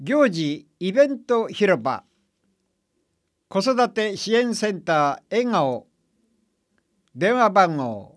行事イベント広場子育て支援センター笑顔電話番号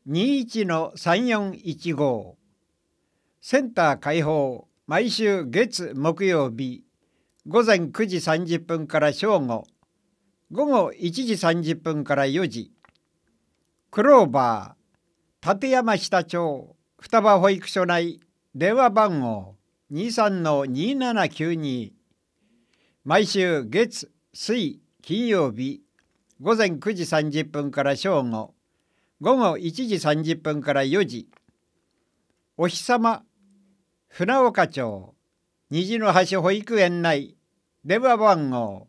21-3415 センター開放毎週月木曜日午前9時30分から正午午後1時30分から4時クローバー立山下町双葉保育所内電話番号 23-2792 毎週月水金曜日午前9時30分から正午午後1時30分から4時お日様船岡町虹の橋保育園内電話番号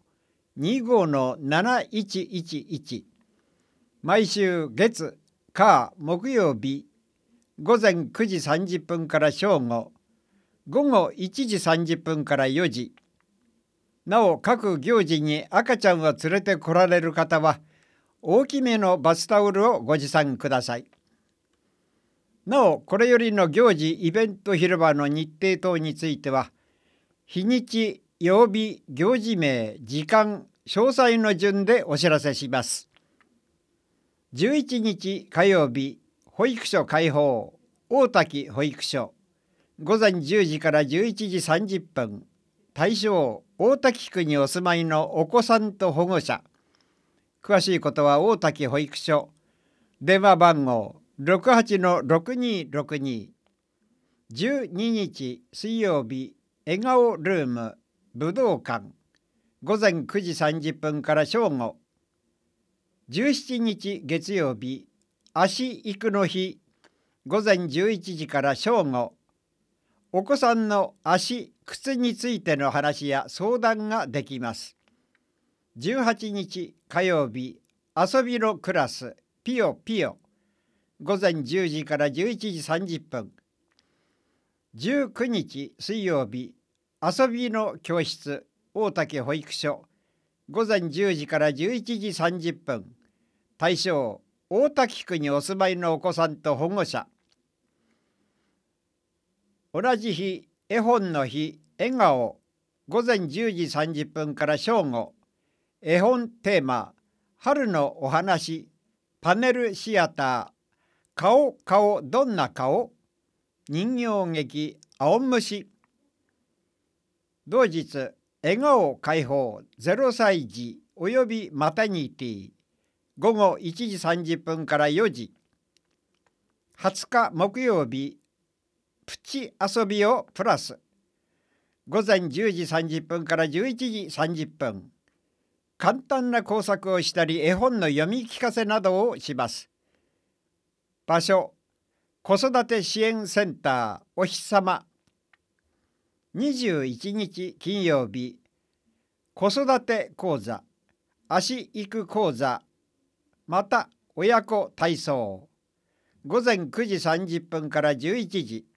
25-7111 毎週月火木曜日午前9時30分から正午午後1時30分から4時なお各行事に赤ちゃんを連れて来られる方は大きめのバスタオルをご持参ください。なおこれよりの行事イベント広場の日程等については日にち曜日行事名時間詳細の順でお知らせします。11日火曜日保育所開放大滝保育所午前10時から11時30分対象大滝区にお住まいのお子さんと保護者詳しいことは大滝保育所電話番号 68-6262 12日水曜日笑顔ルーム武道館午前9時30分から正午17日月曜日足育の日午前11時から正午お子さんの足靴についての話や相談ができます。18日火曜日遊びのクラスピヨピヨ午前10時から11時30分19日水曜日遊びの教室大竹保育所午前10時から11時30分対象大滝区にお住まいのお子さんと保護者同じ日絵本の日笑顔午前10時30分から正午絵本テーマ春のお話パネルシアター顔顔どんな顔人形劇青虫同日笑顔開放0歳児およびマタニティ午後1時30分から4時20日木曜日プチ遊びをプラス午前10時30分から11時30分簡単な工作をしたり絵本の読み聞かせなどをします。場所子育て支援センターお日様21日金曜日子育て講座足育講座また親子体操午前9時30分から11時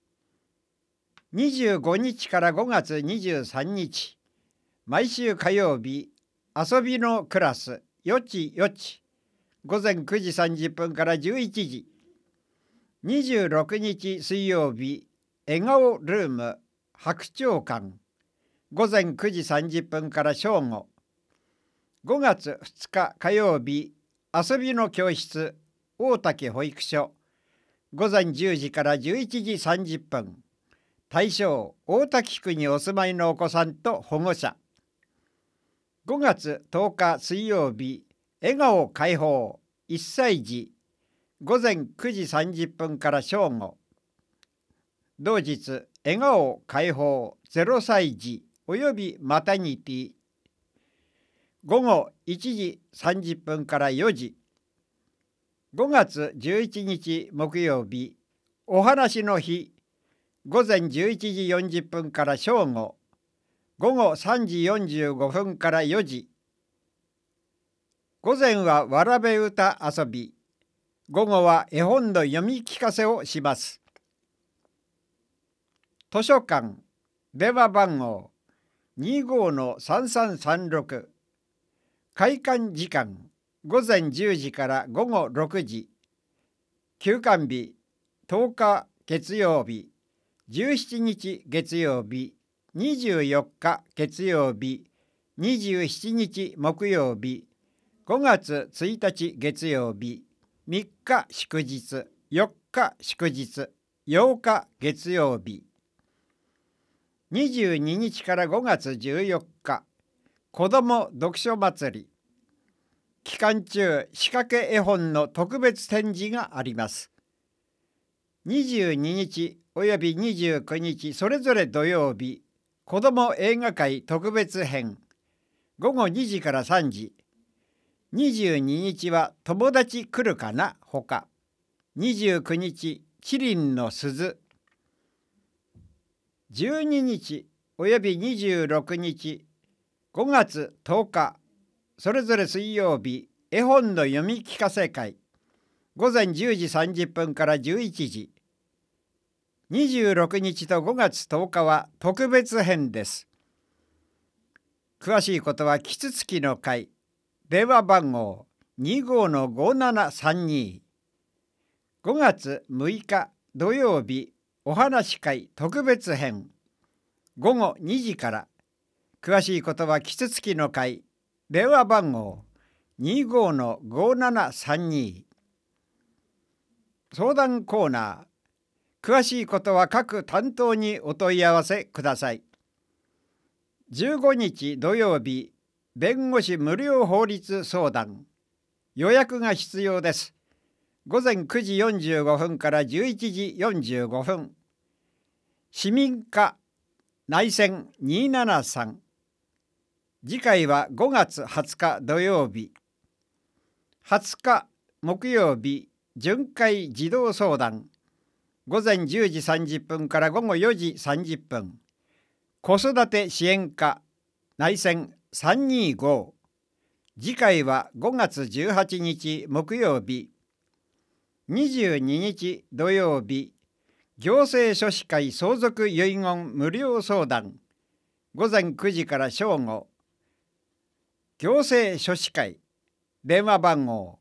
25日から5月23日毎週火曜日遊びのクラスよちよち午前9時30分から11時26日水曜日笑顔ルーム白鳥館午前9時30分から正午5月2日火曜日遊びの教室大竹保育所午前10時から11時30分対象大滝区にお住まいのお子さんと保護者5月10日水曜日笑顔開放1歳児午前9時30分から正午同日笑顔開放0歳児およびマタニティ午後1時30分から4時5月11日木曜日お話の日午前11時40分から正午午後3時45分から4時午前はわらべ歌遊び午後は絵本の読み聞かせをします。図書館電話番号 25-3336 開館時間午前10時から午後6時休館日10日月曜日17日月曜日 24日月曜日、27日木曜日、5月1日月曜日、3日祝日、4日祝日、8日月曜日。22日から5月14日、子ども読書祭り。期間中、仕掛け絵本の特別展示があります。22日および29日それぞれ土曜日、子ども映画会特別編、午後2時から3時。22日は友達来るかなほか。29日、チリンの鈴。12日および26日、5月10日、それぞれ水曜日、絵本の読み聞かせ会。午前10時30分から11時。26日と5月10日は特別編です。詳しいことはキツツキの会、電話番号 25-5732。5月6日土曜日、お話会特別編、午後2時から。詳しいことはキツツキの会、電話番号 25-5732。相談コーナー。詳しいことは各担当にお問い合わせください。15日土曜日、弁護士無料法律相談。予約が必要です。午前9時45分から11時45分。市民課内線273。次回は5月20日土曜日。20日木曜日、巡回児童相談。午前10時30分から午後4時30分。子育て支援課内線325。次回は5月18日木曜日。22日土曜日、行政書士会相続遺言無料相談。午前9時から正午。行政書士会電話番号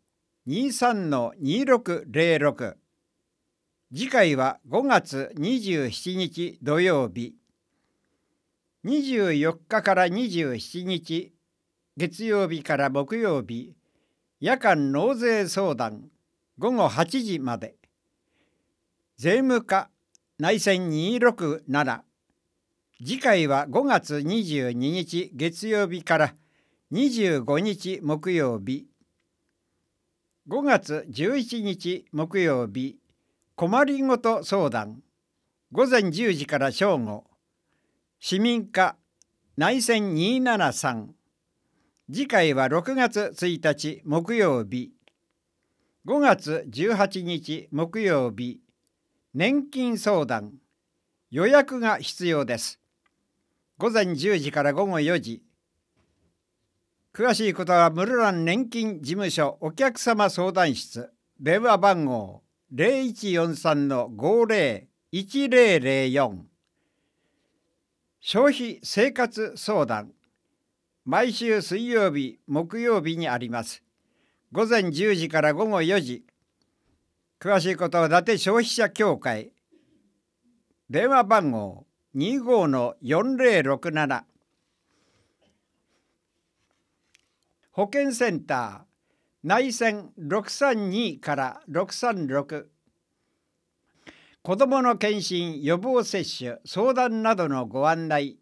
23-2606。次回は5月27日土曜日。24日から27日月曜日から木曜日、夜間納税相談。午後8時まで。税務課内線267。次回は5月22日月曜日から25日木曜日。5月11日木曜日、困りごと相談。午前10時から正午。市民課内線273。次回は6月1日木曜日。5月18日木曜日、年金相談。予約が必要です。午前10時から午後4時。詳しいことは室蘭年金事務所お客様相談室、電話番号 0143-50-1004。消費生活相談。毎週水曜日木曜日にあります。午前10時から午後4時。詳しいことは伊達消費者協会、電話番号 25-4067。保健センター内線632から636。子どもの検診予防接種相談などのご案内。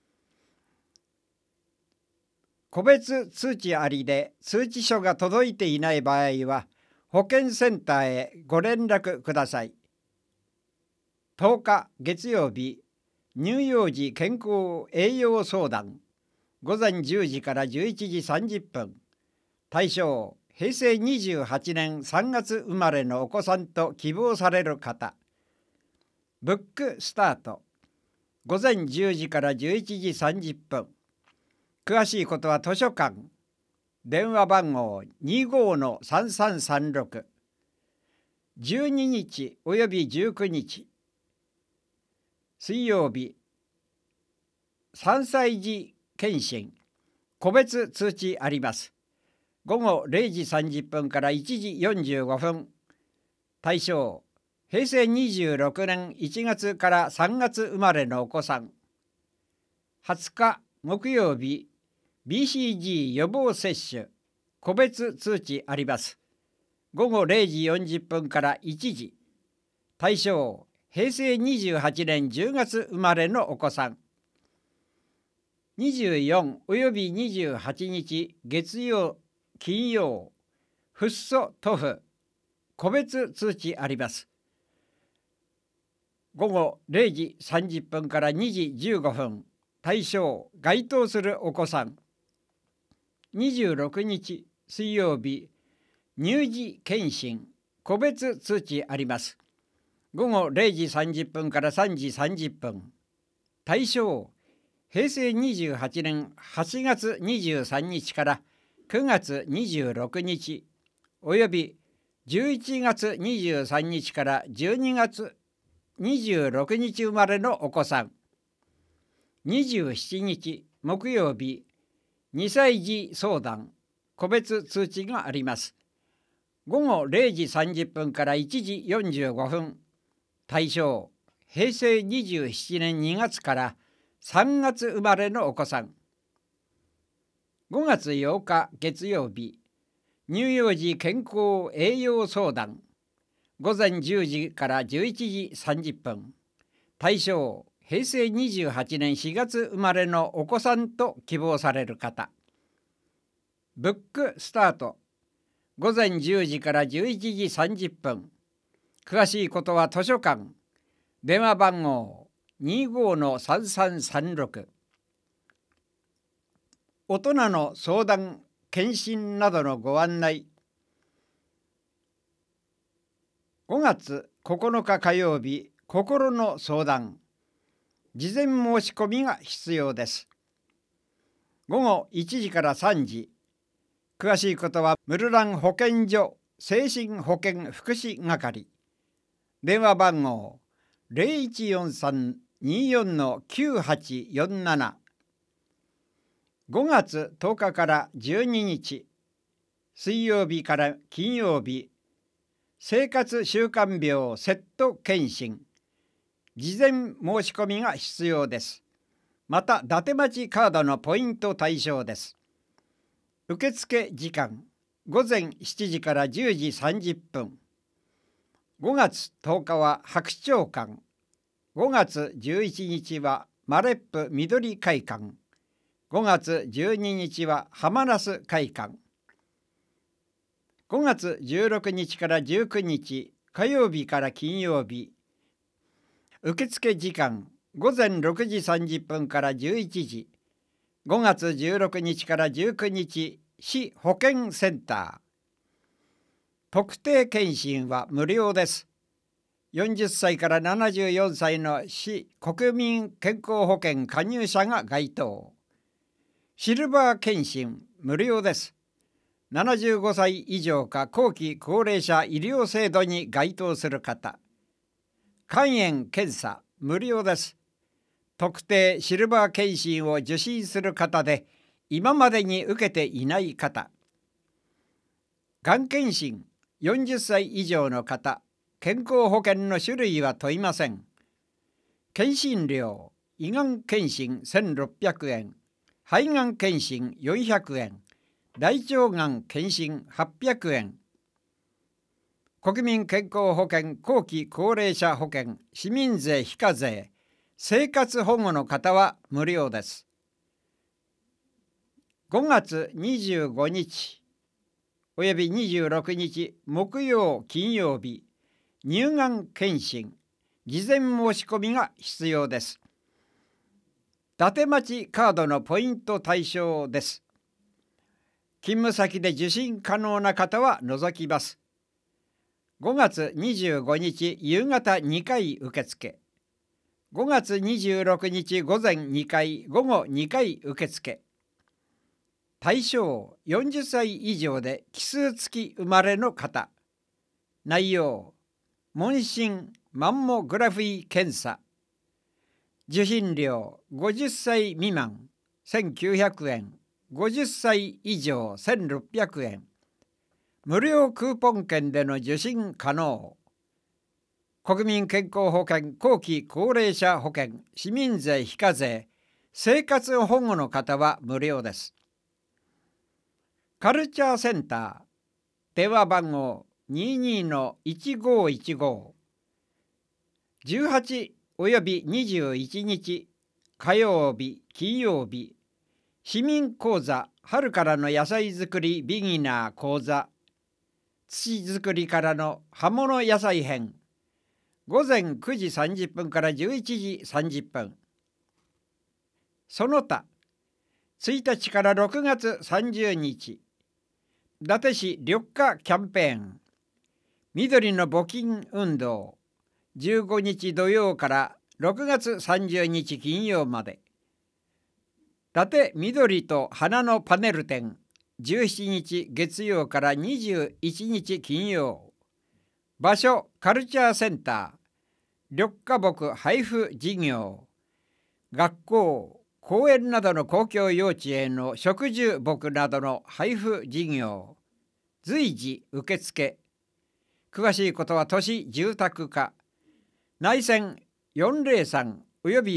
個別通知ありで通知書が届いていない場合は保健センターへご連絡ください。10日月曜日、乳幼児健康栄養相談。午前10時から11時30分。対象、平成28年3月生まれのお子さんと希望される方。ブックスタート。午前10時から11時30分。詳しいことは図書館。電話番号 25-3336。12日および19日。水曜日、3歳児検診。個別通知あります。午後0時30分から1時45分。対象、平成26年1月から3月生まれのお子さん。 20日木曜日 BCG 予防接種個別通知あります。午後0時40分から1時。対象平成28年10月生まれのお子さん。24および28日月曜金曜フッ素塗布個別通知あります。午後0時30分から2時15分。対象該当するお子さん。26日水曜日乳児検診個別通知あります。午後0時30分から3時30分。対象平成28年8月23日から9月26日および11月23日から12月26日生まれのお子さん。27日木曜日2歳児相談個別通知があります。午後0時30分から1時45分。対象平成27年2月から3月生まれのお子さん。5月8日月曜日乳幼児健康栄養相談午前10時から11時30分。対象平成28年4月生まれのお子さんと希望される方。ブックスタート午前10時から11時30分。詳しいことは図書館。電話番号 25-3336。大人の相談検診などのご案内。5月9日火曜日心の相談事前申し込みが必要です。午後1時から3時。詳しいことはムルラン保健所精神保健福祉係。電話番号 0143-24-9847。5月10日から12日水曜日から金曜日生活習慣病セット検診事前申し込みが必要です。また伊達町カードのポイント対象です。受付時間午前7時から10時30分。5月10日は白鳥館。5月11日はマレップ緑会館。5月12日は浜那須会館。5月16日から19日火曜日から金曜日。受付時間午前6時30分から11時。5月16日から19日市保健センター。特定健診は無料です。40歳から74歳の市国民健康保険加入者が該当。シルバー健診無料です。75歳以上か後期高齢者医療制度に該当する方。肝炎検査無料です。特定シルバー健診を受診する方で今までに受けていない方。がん検診40歳以上の方。健康保険の種類は問いません。検診料胃がん検診1600円。肺がん検診400円。大腸がん検診800円。国民健康保険後期高齢者保険市民税非課税生活保護の方は無料です。5月25日および26日木曜金曜日乳がん検診事前申し込みが必要です。伊達町カードのポイント対象です。勤務先で受診可能な方は除きます。5月25日夕方2回受付。5月26日午前2回午後2回受付。対象40歳以上で奇数月生まれの方。内容問診マンモグラフィー検査。受診料50歳未満1900円。50歳以上1600円。無料クーポン券での受診可能。国民健康保険後期高齢者保険市民税非課税生活保護の方は無料です。カルチャーセンター電話番号 22-1515 18および21日火曜日金曜日市民講座春からの野菜作りビギナー講座土作りからの葉物野菜編午前9時30分から11時30分。その他1日から6月30日伊達市緑化キャンペーン緑の募金運動15日土曜から6月30日金曜まで伊達緑と花のパネル展17日月曜から21日金曜場所カルチャーセンター緑化木配布事業学校公園などの公共幼稚園の植樹木などの配布事業随時受付。詳しいことは都市住宅課内線403および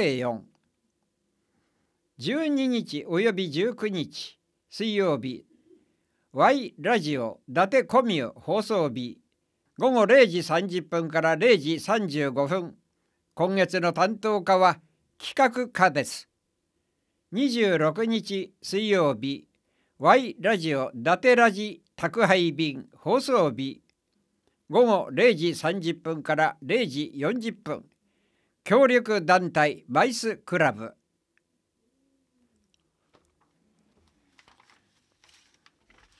404。12日および19日水曜日 Y ラジオ伊達コミュ放送日午後0時30分から0時35分。今月の担当課は企画課です。26日水曜日 Y ラジオ伊達ラジ宅配便放送日午後0時30分から0時40分。協力団体マイスクラブ